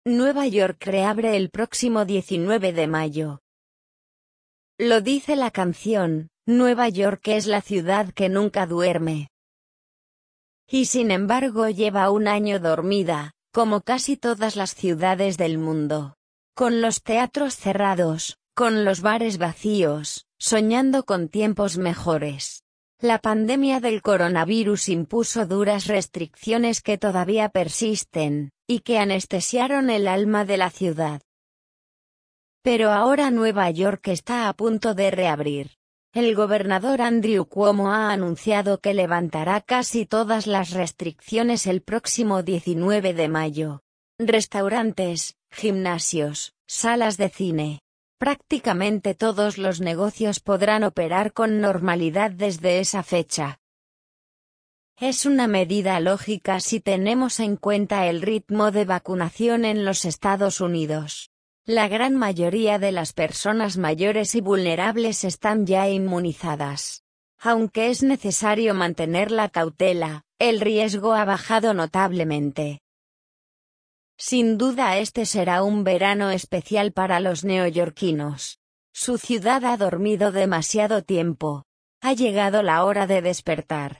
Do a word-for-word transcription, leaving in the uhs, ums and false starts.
Nueva York reabre el próximo diecinueve de mayo. Lo dice la canción, Nueva York es la ciudad que nunca duerme. Y sin embargo lleva un año dormida, como casi todas las ciudades del mundo. Con los teatros cerrados, con los bares vacíos, soñando con tiempos mejores. La pandemia del coronavirus impuso duras restricciones que todavía persisten, y que anestesiaron el alma de la ciudad. Pero ahora Nueva York está a punto de reabrir. El gobernador Andrew Cuomo ha anunciado que levantará casi todas las restricciones el próximo diecinueve de mayo. Restaurantes, gimnasios, salas de cine. Prácticamente todos los negocios podrán operar con normalidad desde esa fecha. Es una medida lógica si tenemos en cuenta el ritmo de vacunación en los Estados Unidos. La gran mayoría de las personas mayores y vulnerables están ya inmunizadas. Aunque es necesario mantener la cautela, el riesgo ha bajado notablemente. Sin duda este será un verano especial para los neoyorquinos. Su ciudad ha dormido demasiado tiempo. Ha llegado la hora de despertar.